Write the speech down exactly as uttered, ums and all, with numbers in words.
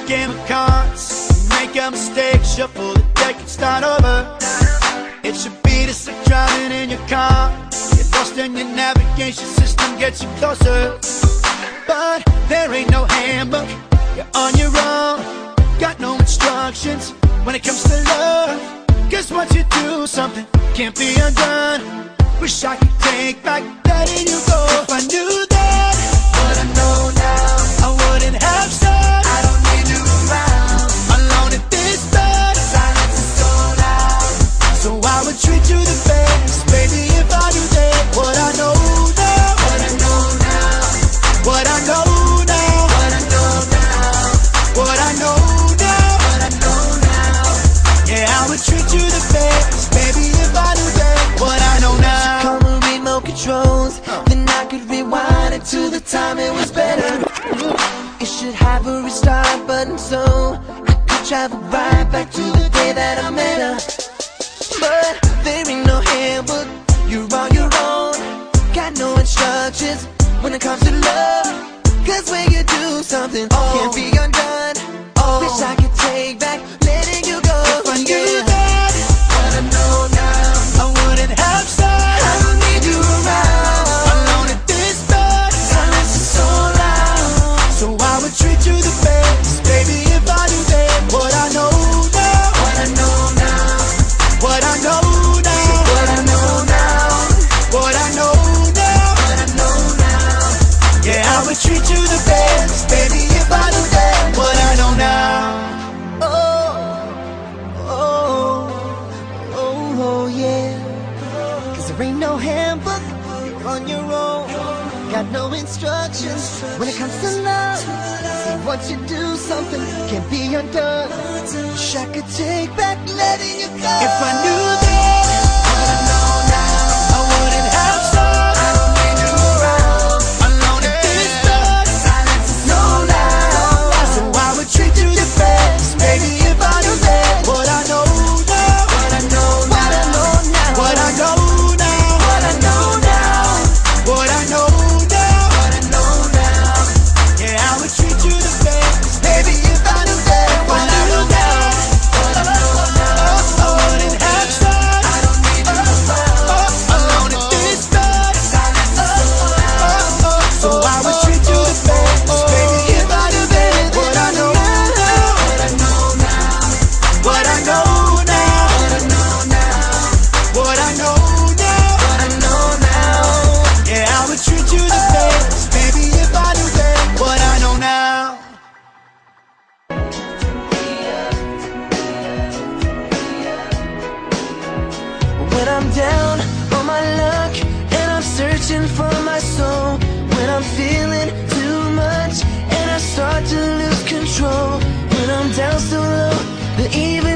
game of cards. You make a mistake, shuffle the deck and start over. It should be just like driving in your car. Get lost in your navigation system, gets you closer. But there ain't no handbook, you're on your own. Got no instructions when it comes to love. Cause once you do something, can't be undone. Wish I could take back letting you go. If I knew that, what I know now, I wouldn't have said I don't need you around. Alone at this bed, silence is so loud. So I would treat you the best, baby, if I knew that. What I know now, what I know now, what I know now, what I know now, what I know now, what I know now. Yeah, I would treat you the best, baby, if I knew that. What I know now. Call the remote controls, then I could rewind it to the time it was better. It should have a restart button so I could travel right back to the day that I met her. But there ain't no handbook, you're on your own. Got no instructions when it comes to love. Cause when you do something, oh, can't be undone. Oh, wish I could take back letting you go. If I knew that, what I know now, I wouldn't have said I don't need you around. alone at this bed, Silence is so loud. so I would treat you the best, baby, if I knew that. What I know now, What I know now, what I know now, what I know now, what I know now. what I know now. Yeah, I would treat you the best, baby, if I knew that. What I know now. Oh, oh, oh, oh, yeah. Cause there ain't no handbook, you're on your own. Got no instructions when it comes to love. So once you do something, can't be undone. Wish I could take back letting you go. If I knew that, what I know now, I wouldn't have said I don't need you around. alone at this bed, Silence is so loud. so I would treat you the best, baby, if I knew that. What I know now, What I know, what I know now, what I know now, what I know now, what I know now. what I know now. Yeah, I would treat you the best, baby, if I knew that. What I know now, I wouldn't have said I don't need you around. alone at this bed, Silence is so loud. so I would treat you the best, baby, if I knew that. What I know now, What I know now, what I know now, what I know now, what I know now. what I know now. Yeah, I would treat you the best, baby, if I knew that. What I know now. When I'm down on my luck and I'm searching for my soul, when I'm feeling too much and I start to lose control, when I'm down so low, the evil